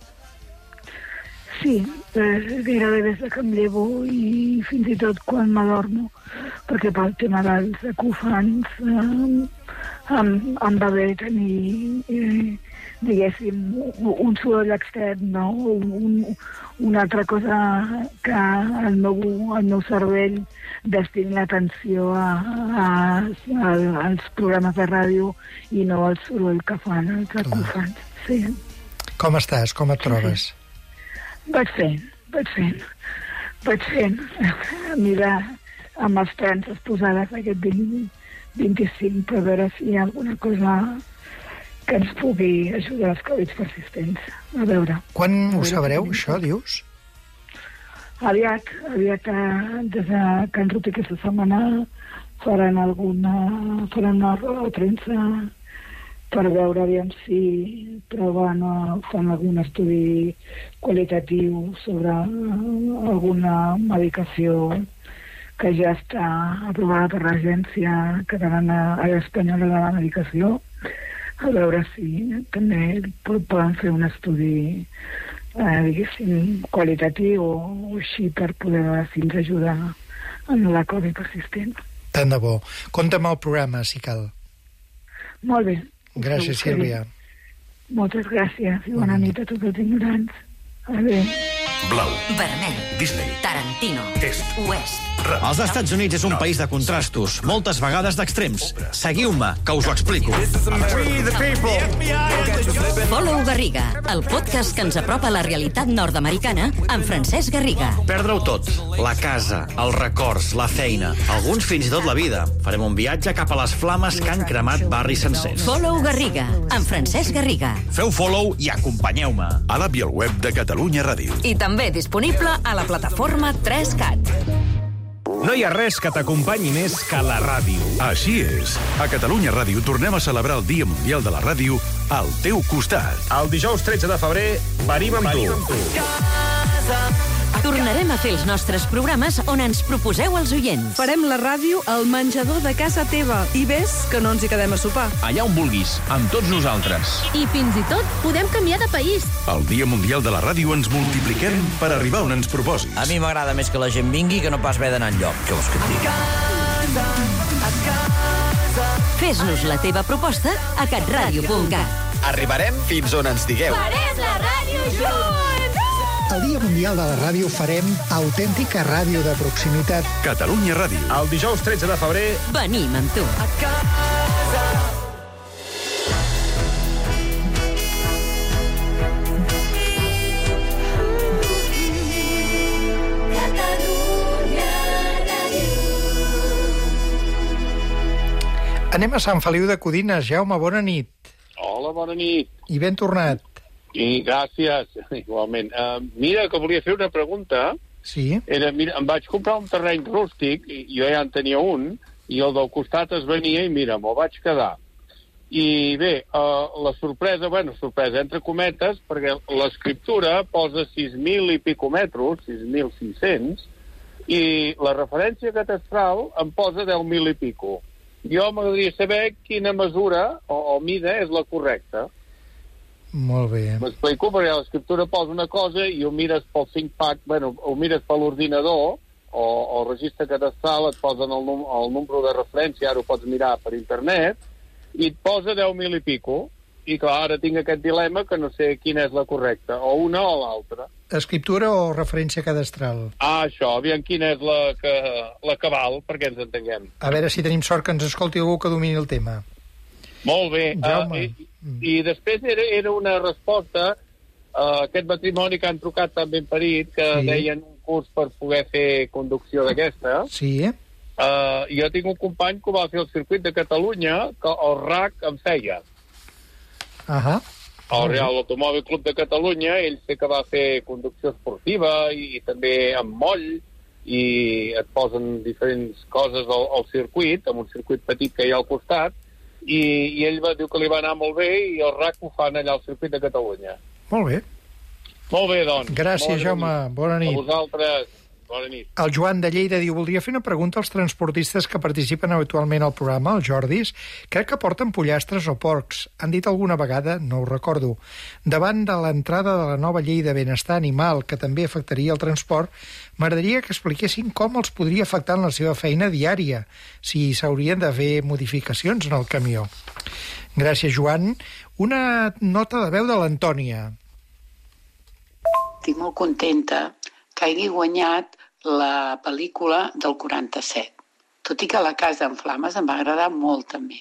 Sí, gairebé des que em llevo i fins i tot quan m'adormo, perquè pel tema dels acúfans eh, em, em va bé tenir, eh, diguéssim, un soroll extern, no? Un, una altra cosa que el meu, el meu cervell destini l'atenció a, a, a, als programes de ràdio i no al soroll que fan els acúfans. Sí. Com estàs? Com et trobes? Sí. Vaig fent, vaig fent. Vaig fent. A mirar amb les trances posades aquest vint, vint-i-cinc per veure si hi ha alguna cosa que ens pugui ajudar als Covid persistents. A veure. Quan a ho veure sabreu, això, dius? Aviat, aviat, des de que han rebut aquesta setmana faran alguna... faran una roda de premsa per veure aviam si proven o fan algun estudi qualitatiu sobre alguna medicació que ja està aprovada per l'Agència Catalana Espanyola de la Medicació, a veure si també poden fer un estudi eh, diguéssim, qualitatiu o així per poder veure si ens ajuda en la Covid persistent. Tant de bo. Compte amb el programa, si cal. Molt bé. Gràcies, Sílvia. Moltes gràcies i bona nit a tots els ignorants. Adéu. Blau, vermell, Disney, Tarantino, Est, Oest. Els Estats Units és un país de contrastos, moltes vegades d'extrems. Seguiu-me, que us ho explico. Follow Garriga, el podcast que ens apropa a la realitat nord-americana amb Francesc Garriga. Perdre-ho tot, la casa, els records, la feina, alguns fins i tot la vida. Farem un viatge cap a les flames que han cremat barris sencers. Follow Garriga, amb Francesc Garriga. Feu follow i acompanyeu-me. A l'app i al web de Catalunya Ràdio. I també disponible a la plataforma tres cat. No hi ha res que t'acompanyi més que la ràdio. Així és. A Catalunya Ràdio tornem a celebrar el Dia Mundial de la Ràdio al teu costat. El dijous tretze de febrer venim amb tu. Tornarem a fer els nostres programes on ens proposeu els oients. Farem la ràdio al menjador de casa teva i ves que no ens hi quedem a sopar. Allà on vulguis, amb tots nosaltres. I fins i tot podem canviar de país. El Dia Mundial de la Ràdio ens multipliquem per arribar on ens proposis. A mi m'agrada més que la gent vingui que no pas haver d'anar enlloc. Què vols que et digui? Fes-nos la teva proposta a catradio punt cat. Arribarem fins on ens digueu. Farem la ràdio junts! El Dia Mundial de la Ràdio farem autèntica ràdio de proximitat. Catalunya Ràdio. El dijous tretze de febrer venim amb tu. A casa. Anem a Sant Feliu de Codines. Jaume, bona nit. Hola, bona nit. I ben tornat. I gràcies, igualment. Uh, mira, que volia fer una pregunta. Sí? Era, mira, em vaig comprar un terreny rústic, i jo ja en tenia un, i el del costat es venia i mira, me'l vaig quedar. I bé, uh, la sorpresa, bueno, sorpresa entre cometes, perquè l'escriptura posa sis mil i pico metres, sis mil cinc-cents, i la referència catastral em posa deu mil i pico. Jo m'agradaria saber quina mesura o, o mida és la correcta. Molt bé. M'explico, perquè l'escriptura posa una cosa i ho mires pel cinc pack, bueno, ho mires per l'ordinador, o, o el registre catastral et posen el, num el número de referència, ara ho pots mirar per internet, i et posa deu mil i pico, i clar, ara tinc aquest dilema que no sé quina és la correcta, o una o l'altra. Escriptura o referència cadastral? Ah, això, aviam quina és la, que, la cabal, perquè ens entenguem. A veure si tenim sort que ens escolti algú que domini el tema. Molt bé. Uh, i, I després era, era una resposta a uh, aquest matrimoni que han trucat tan ben parit, que sí. Deien un curs per poder fer conducció d'aquesta. Sí. Uh, jo tinc un company que va fer el circuit de Catalunya, que el R A C em feia. Ahà. El Real Automòbil Club de Catalunya, ell sé que va fer conducció esportiva i, i també amb moll, i et posen diferents coses al, al circuit, amb un circuit petit que hi ha al costat, I, i ell va dir que li va anar molt bé i el R A C ho fan allà al circuit de Catalunya. Molt bé. Molt bé, doncs. Gràcies, bona Jaume. Nit. Bona nit. A vosaltres. Bona nit. El Joan de Lleida diu, voldria fer una pregunta als transportistes que participen habitualment al programa, els Jordis. Crec que porten pollastres o porcs. Han dit alguna vegada, no ho recordo. Davant de l'entrada de la nova llei de benestar animal, que també afectaria el transport, m'agradaria que expliquessin com els podria afectar en la seva feina diària, si s'haurien de fer modificacions en el camió. Gràcies, Joan. Una nota de veu de l'Antònia. Estic molt contenta que hagi guanyat la pel·lícula del quaranta-set. Tot i que La casa en flames em va agradar molt, també.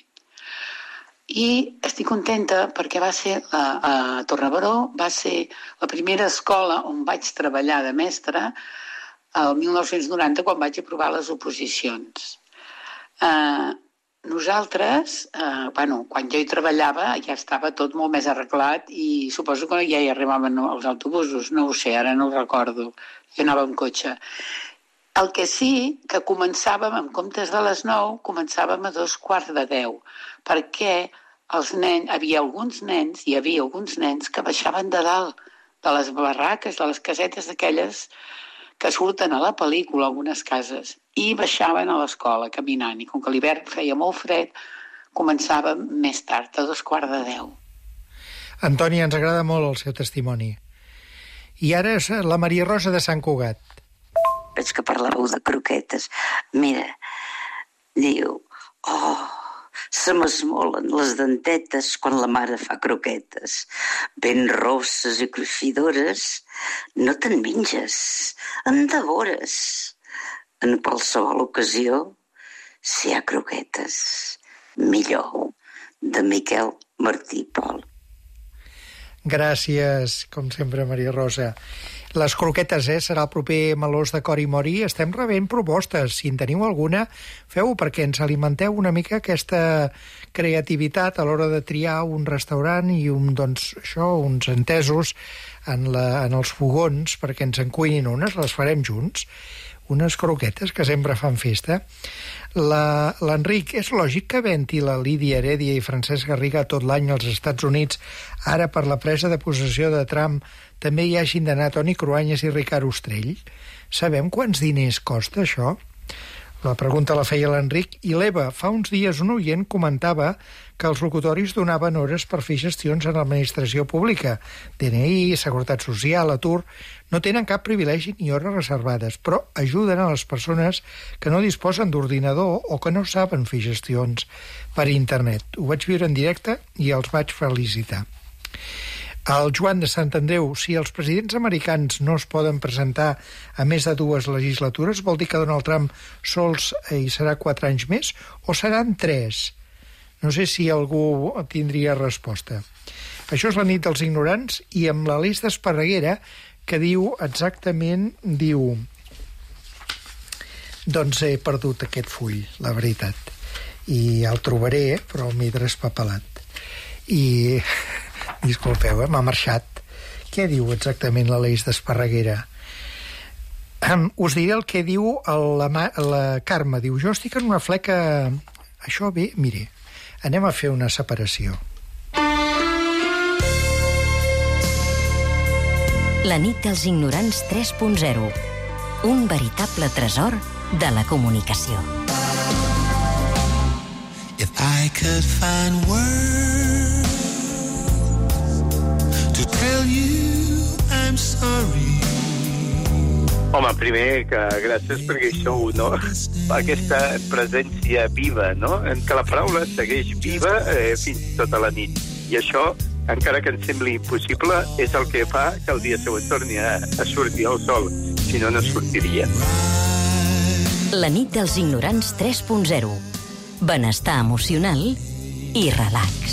I estic contenta perquè va ser, a, a Torrebaró, va ser la primera escola on vaig treballar de mestra el mil nou-cents noranta, quan vaig aprovar les oposicions. Eh, nosaltres, eh, bueno, quan jo hi treballava ja estava tot molt més arreglat i suposo que ja hi arribaven els autobusos, no ho sé, ara no ho recordo, jo anava amb cotxe. El que sí, que començàvem, en comptes de les nou, començàvem a dos quarts de deu, perquè els nens, havia alguns nens, hi havia alguns nens que baixaven de dalt, de les barraques, de les casetes aquelles que surten a la pel·lícula, algunes cases, i baixaven a l'escola caminant. I com que l'hivern feia molt fred, començàvem més tard, a dos quarts de deu. Antònia, ens agrada molt el seu testimoni. I ara és la Maria Rosa de Sant Cugat. Veig que parlàveu de croquetes. Mira, diu, oh, se m'esmolen les dentetes quan la mare fa croquetes. Ben rosses i cruixidores, no te'n menges, en devores. En qualsevol ocasió, si hi ha croquetes, millor. De Miquel Martí Pol. Gràcies, com sempre, Maria Rosa. Les croquetes, eh? Serà el proper Melós de Cor i Mori. Estem rebent propostes. Si en teniu alguna, feu-ho, perquè ens alimenteu una mica aquesta creativitat a l'hora de triar un restaurant i un, doncs, això, uns entesos en, la, en els fogons, perquè ens en cuinin unes, les farem junts. Unes croquetes que sempre fan festa. L'Enric, és lògic que venti la Lídia Heredia i Francesc Garriga tot l'any als Estats Units, ara per la presa de possessió de Trump també hi hagin d'anar Toni Cruanyes i Ricard Ostrell? Sabem quants diners costa això? La pregunta la feia l'Enric. I l'Eva, fa uns dies un oient comentava que els locutoris donaven hores per fer gestions en l'administració pública. D N I, Seguretat Social, atur... No tenen cap privilegi ni hores reservades, però ajuden a les persones que no disposen d'ordinador o que no saben fer gestions per internet. Ho vaig viure en directe i els vaig felicitar. El Joan de Sant Andreu, si els presidents americans no es poden presentar a més de dues legislatures, vol dir que Donald Trump sols hi serà quatre anys més o seran tres? No sé si algú tindria resposta. Això és la nit dels ignorants i amb l'Aleix d'Esparreguera, que diu exactament, diu... Doncs he perdut aquest full, la veritat. I el trobaré, però m'he despapelat. I... Disculpeu, eh? M'ha marxat. Què diu exactament l'Aleix d'Esparreguera? Um, us diré el que diu la, la Carme. Diu, jo estic en una fleca... Això bé, mire, anem a fer una separació. La nit dels ignorants tres punt zero. Un veritable tresor de la comunicació. If I could find words to tell you I'm sorry. Home, primer, que gràcies perquè hi sou, no? Aquesta presència viva, no? En què la paraula segueix viva eh, fins tota la nit. I això, encara que ens sembli impossible, és el que fa que el dia següent torni a, a sortir el sol. Si no, no sortiria. La nit dels ignorants tres punt zero. Benestar emocional i relax.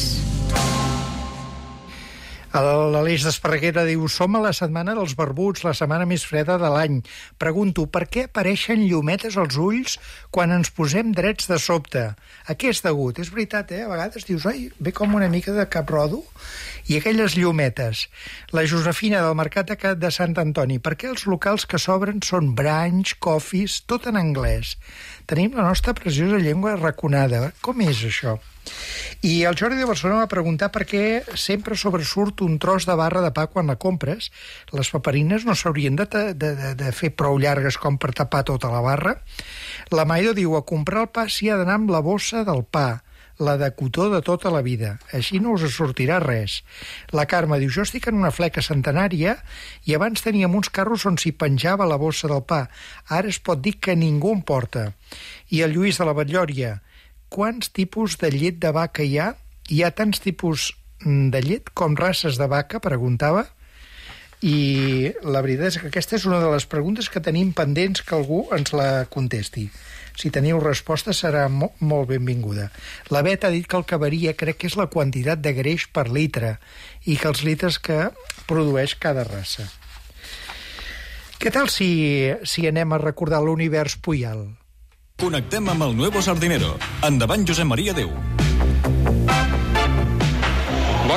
L'Aleix d'Esparreguera diu, som a la setmana dels barbuts, la setmana més freda de l'any. Pregunto, per què apareixen llumetes als ulls quan ens posem drets de sobte? A què és degut? És veritat, eh? A vegades dius, ai, ve com una mica de cap-rodo. I aquelles llumetes. La Josefina del Mercat de Sant Antoni, per què els locals que s'obren són brunch, coffees, tot en anglès? Tenim la nostra preciosa llengua raconada. Com és això? I el Jordi de Barcelona va preguntar per què sempre sobresurt un tros de barra de pa quan la compres. Les paperines no s'haurien de, de, de, de fer prou llargues com per tapar tota la barra. La Maido diu, a comprar el pa s'hi ha d'anar amb la bossa del pa, la de cotó de tota la vida. Així no us sortirà res. La Carme diu, jo estic en una fleca centenària i abans teníem uns carros on s'hi penjava la bossa del pa. Ara es pot dir que ningú en porta. I el Lluís de la Batllòria, quants tipus de llet de vaca hi ha? Hi ha tants tipus de llet com races de vaca, preguntava. I la veritat és que aquesta és una de les preguntes que tenim pendents que algú ens la contesti. Si teniu resposta serà mo molt benvinguda. La Bet ha dit que el que varia crec que és la quantitat de greix per litre i que els litres que produeix cada raça. Què tal si, si anem a recordar l'univers Puyal? Connectem amb el Nuevo Sardinero. Endavant, Josep Maria Déu. Bon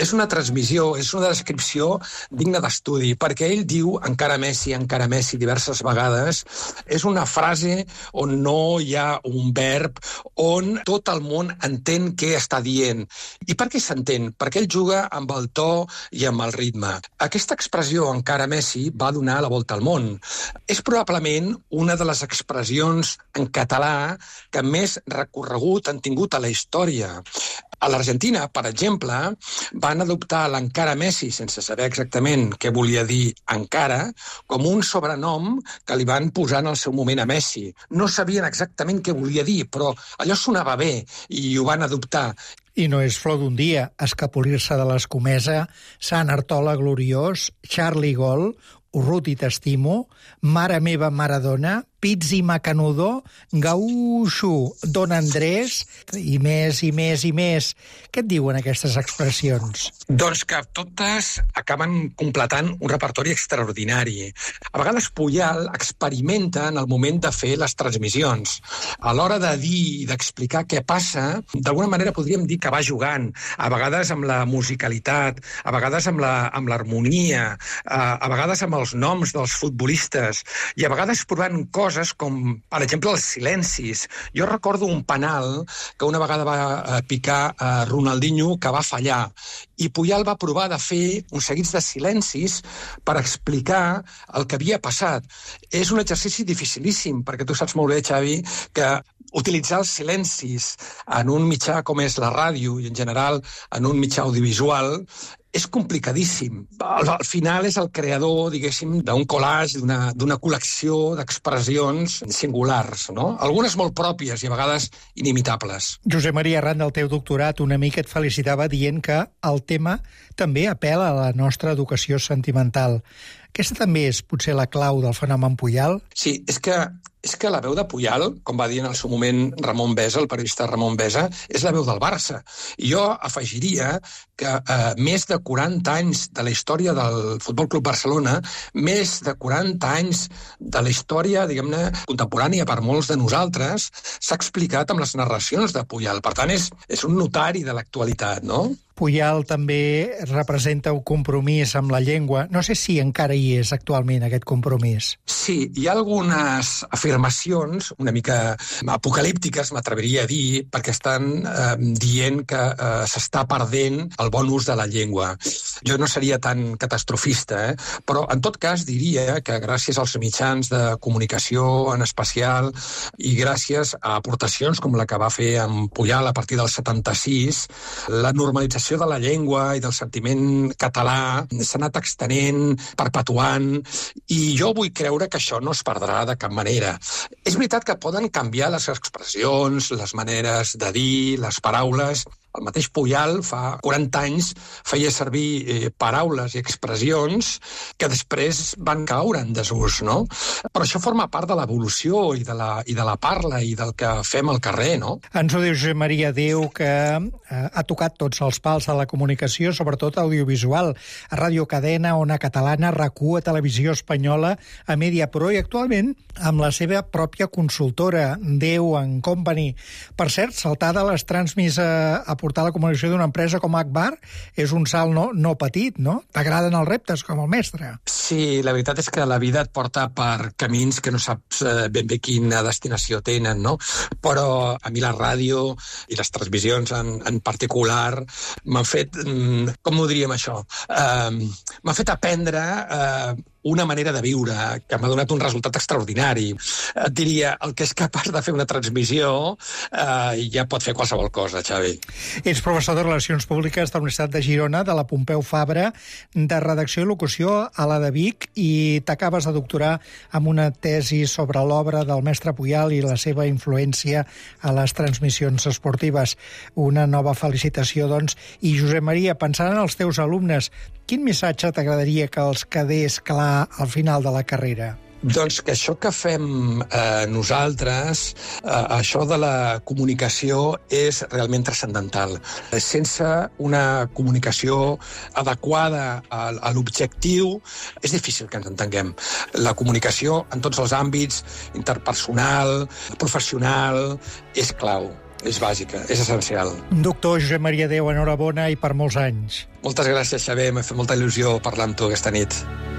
és una transmissió, és una descripció digna d'estudi, perquè ell diu encara Messi, encara Messi diverses vegades. És una frase on no hi ha un verb, on tot el món entén què està dient. I per què s'entén? Perquè ell juga amb el to i amb el ritme. Aquesta expressió, encara Messi, va donar la volta al món. És probablement una de les expressions en català que més recorregut han tingut a la història. A l'Argentina, per exemple, van adoptar l'encara Messi, sense saber exactament què volia dir encara, com un sobrenom que li van posar en el seu moment a Messi. No sabien exactament què volia dir, però allò sonava bé i ho van adoptar. I no és flor d'un dia escapolir-se de l'escomesa, Sant Artola gloriós, Charlie Gol, Urruti t'estimo, Mare meva Maradona, Pizzi Macanudo, Gaucho, Don Andrés, i més, i més, i més. Què et diuen aquestes expressions? Doncs que totes acaben completant un repertori extraordinari. A vegades Pujal experimenta en el moment de fer les transmissions. A l'hora de dir i d'explicar què passa, d'alguna manera podríem dir que va jugant, a vegades amb la musicalitat, a vegades amb la, amb l'harmonia, a, a vegades amb els noms dels futbolistes, i a vegades provant coses com, per exemple, els silencis. Jo recordo un penal que una vegada va picar a Ronaldinho que va fallar, i Pujal va provar de fer uns seguits de silencis per explicar el que havia passat. És un exercici dificilíssim, perquè tu saps molt bé, Xavi, que utilitzar els silencis en un mitjà com és la ràdio i, en general, en un mitjà audiovisual és complicadíssim. Al, al final és el creador, diguéssim, d'un collage, d'una, d'una col·lecció d'expressions singulars, no? Algunes molt pròpies i a vegades inimitables. Josep Maria, arran del teu doctorat, un amic et felicitava dient que el tema també apel·la a la nostra educació sentimental. Aquesta també és potser la clau del fenomen Pujal? Sí, és que és que la veu de Pujal, com va dir en el seu moment Ramon Besa, el periodista Ramon Besa, és la veu del Barça. I jo afegiria que eh, més de quaranta anys de la història del Futbol Club Barcelona, més de quaranta anys de la història, diguem-ne, contemporània per molts de nosaltres, s'ha explicat amb les narracions de Pujal. Per tant, és, és un notari de l'actualitat, no? Pujal també representa un compromís amb la llengua. No sé si encara hi és actualment aquest compromís. Sí, hi ha algunes afirmacions una mica apocalíptiques, m'atreviria a dir, perquè estan eh, dient que eh, s'està perdent el bon ús de la llengua. Jo no seria tan catastrofista, eh? Però en tot cas diria que gràcies als mitjans de comunicació en especial i gràcies a aportacions com la que va fer en Pujal a partir del setanta-sis, la normalització de la llengua i del sentiment català s'ha anat extenent, perpetuant, i jo vull creure que això no es perdrà de cap manera. És veritat que poden canviar les expressions, les maneres de dir, les paraules. El mateix Pujal fa quaranta anys feia servir eh, paraules i expressions que després van caure en desús, no? Però això forma part de l'evolució i de la, i de la parla i del que fem al carrer, no? Ens ho diu Josep Maria Déu, que eh, ha tocat tots els pals de la comunicació, sobretot audiovisual, a Ràdio Cadena, Ona Catalana, RAC u, a Televisió Espanyola, a Mediapro, i actualment amb la seva pròpia consultora, Déu and Company. Per cert, saltar de les transmis a, a portar la comunicació d'una empresa com Akbar és un salt no, no petit, no? T'agraden els reptes, com el mestre? Sí, la veritat és que la vida et porta per camins que no saps ben bé quina destinació tenen, no? Però a mi la ràdio i les transmissions en, en particular m'han fet, com ho diríem això, uh, m'han fet aprendre uh, una manera de viure que m'ha donat un resultat extraordinari. Et diria, el que és capaç de fer una transmissió eh, ja pot fer qualsevol cosa, Xavi. Ets professor de Relacions Públiques de la Universitat de Girona, de la Pompeu Fabra, de Redacció i Locució a la de Vic, i t'acabes de doctorar amb una tesi sobre l'obra del mestre Pujal i la seva influència a les transmissions esportives. Una nova felicitació, doncs. I, Josep Maria, pensant en els teus alumnes, quin missatge t'agradaria que els quedés clar al final de la carrera? Doncs que això que fem eh, nosaltres, eh, això de la comunicació és realment transcendental. Sense una comunicació adequada a, a l'objectiu és difícil que ens entenguem. La comunicació en tots els àmbits, interpersonal, professional, és clau. és bàsica, és essencial. Doctor Josep Maria Déu, enhorabona i per molts anys. Moltes gràcies, Xavier, m'ha fet molta il·lusió parlar amb tu aquesta nit.